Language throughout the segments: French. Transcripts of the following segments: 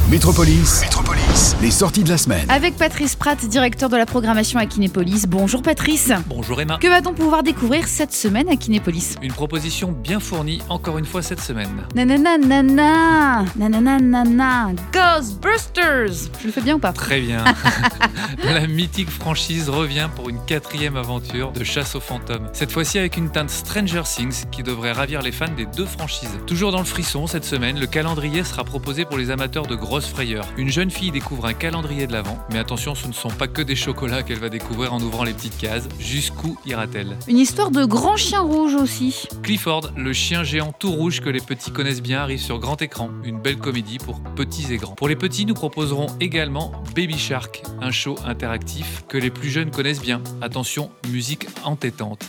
Métropolis, les sorties de la semaine. Avec Patrice Pratt, directeur de la programmation à Kinépolis. Bonjour Patrice. Bonjour Emma. Que va-t-on pouvoir découvrir cette semaine à Kinépolis? Une proposition bien fournie encore une fois cette semaine. Nanana, nanana, Ghostbusters. Je le fais bien ou pas? Très bien. La mythique franchise revient pour une 4e aventure de chasse aux fantômes. Cette fois-ci avec une teinte Stranger Things qui devrait ravir les fans des deux franchises. Toujours dans le frisson cette semaine, le calendrier sera proposé pour les amateurs de grosses frayeurs. Une jeune fille découvre un calendrier de l'Avent, mais attention, ce ne sont pas que des chocolats qu'elle va découvrir en ouvrant les petites cases. Jusqu'où ira-t-elle? Une histoire de grand chien rouge aussi. Clifford, le chien géant tout rouge que les petits connaissent bien, arrive sur grand écran. Une belle comédie pour petits et grands. Pour les petits, nous proposerons également Baby Shark, un show interactif que les plus jeunes connaissent bien. Attention, musique entêtante.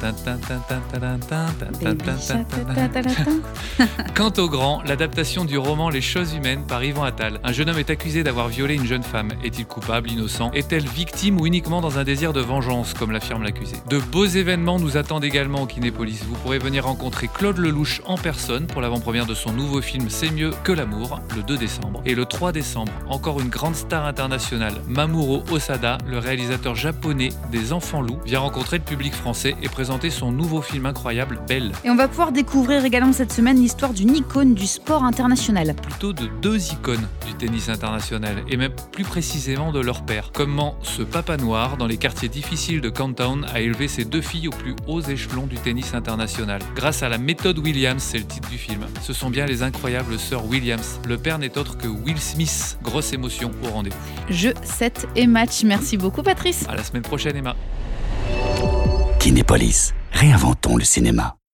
Quant aux grands, l'adaptation du roman Les choses humaines par Yvan Attal. Un jeune homme est accusé d'avoir violé une jeune femme. Est-il coupable, innocent? Est-elle victime ou uniquement dans un désir de vengeance, comme l'affirme l'accusé? De beaux événements nous attendent également au Kinépolis. Vous pourrez venir rencontrer Claude Lelouch en personne pour l'avant-première de son nouveau film C'est mieux que l'amour, le 2 décembre. Et le 3 décembre, encore une grande star internationale, Mamoru Osada, le réalisateur japonais des Enfants loups, vient rencontrer le public français et présenter son nouveau film incroyable, Belle. Et on va pouvoir découvrir également cette semaine l'histoire d'une icône du sport international. Plutôt de deux icônes du tennis international, et même plus précisément de leur père. Comment ce papa noir, dans les quartiers difficiles de Cantown, a élevé ses deux filles aux plus hauts échelons du tennis international. Grâce à la méthode Williams, c'est le titre du film. Ce sont bien les incroyables sœurs Williams. Le père n'est autre que Will Smith. Grosse émotion au rendez-vous. Jeux, 7 et match. Merci beaucoup Patrice. À la semaine prochaine Emma. Kinépolis, réinventons le cinéma.